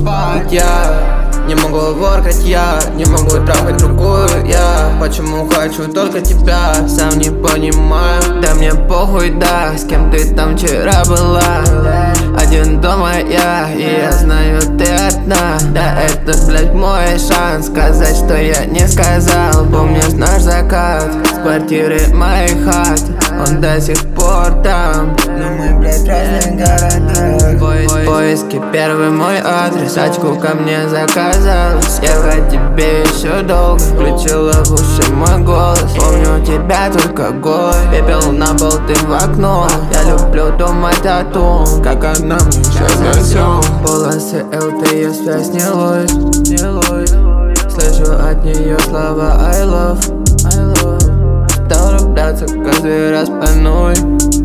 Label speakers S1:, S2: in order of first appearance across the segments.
S1: спать я, не могу воркать я, не могу трахать другую я. Почему хочу только тебя, сам не понимаю. Да мне похуй, да, с кем ты там вчера была. Один дома я, и я знаю, ты одна. Да это, блядь, мой шанс сказать, что я не сказал. Помнишь наш закат с квартиры моей хаты, он до сих пор там, но мы, блядь, в разных городах. Поиски первый мой адрес, очку ко мне заказалась. Ехать тебе еще долго, включила в уши мой голос. Помню тебя только голый, пепел на пол, ты в окно. Я люблю думать о том, как она мне сейчас засёт. Полосы ЛТ, ее связь не ловит. Слышу от нее слова I love. Стал рубляться каждый раз по новой.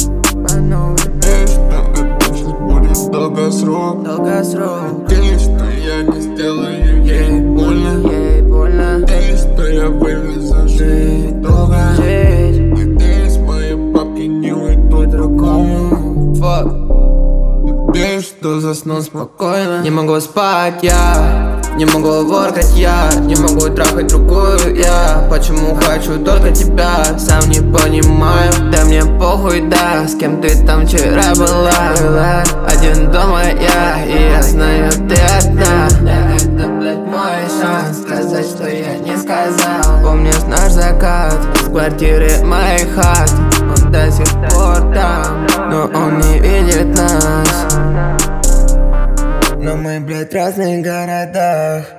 S2: Долгосрок. Надеюсь, что я не сделаю ей больно. Надеюсь, что я вывезу жить долго. Надеюсь, мои бабки не уйдут другому. Надеюсь, что засну спокойно.
S1: Не могу спать я, не могу воркать я, не могу трахать другую я. Почему хочу только тебя, сам не понимаю. Да мне похуй, да, с кем ты там вчера была. Один дома я, и я знаю, ты одна. Да это, блядь, мой шанс сказать, что я не сказал. Помнишь наш закат с квартиры моей хаты, он до сих пор там, но он не видит нас. Но мы, блядь, в разных городах.